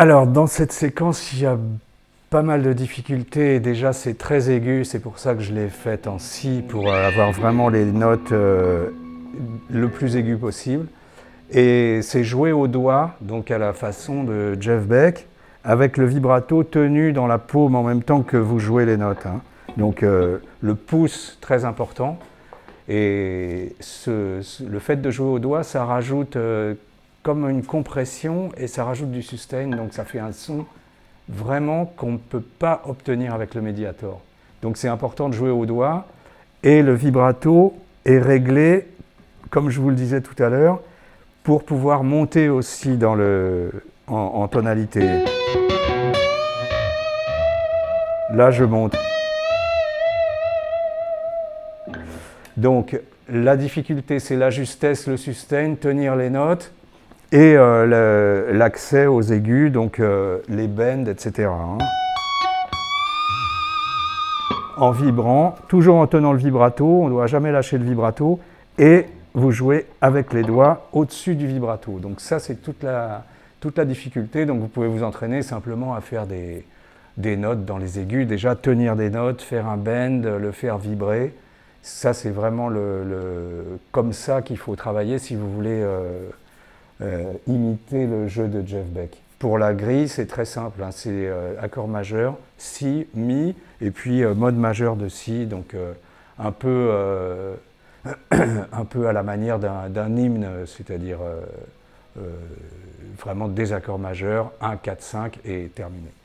Alors, dans cette séquence, il y a pas mal de difficultés. Déjà, c'est très aigu, c'est pour ça que je l'ai faite en si, pour avoir vraiment les notes le plus aigu possible. Et c'est joué au doigt, donc à la façon de Jeff Beck, avec le vibrato tenu dans la paume en même temps que vous jouez les notes. Hein. Donc le pouce, très important. Et le fait de jouer au doigt, ça rajoute comme une compression et ça rajoute du sustain, donc ça fait un son vraiment qu'on ne peut pas obtenir avec le Mediator. Donc c'est important de jouer au doigt et le vibrato est réglé, comme je vous le disais tout à l'heure, pour pouvoir monter aussi en tonalité. Là je monte. Donc la difficulté c'est la justesse, le sustain, tenir les notes et l'accès aux aigus, donc les bends, etc. Hein. En vibrant, toujours en tenant le vibrato, on ne doit jamais lâcher le vibrato, et vous jouez avec les doigts au-dessus du vibrato. Donc ça, c'est toute la difficulté. Donc vous pouvez vous entraîner simplement à faire des notes dans les aigus, déjà tenir des notes, faire un bend, le faire vibrer. Ça, c'est vraiment comme ça qu'il faut travailler si vous voulez imiter le jeu de Jeff Beck. Pour la grille, c'est très simple, hein, c'est accord majeur, si, mi, et puis mode majeur de si, donc un peu à la manière d'un hymne, c'est-à-dire vraiment des accords majeurs, 1, 4, 5 et terminé.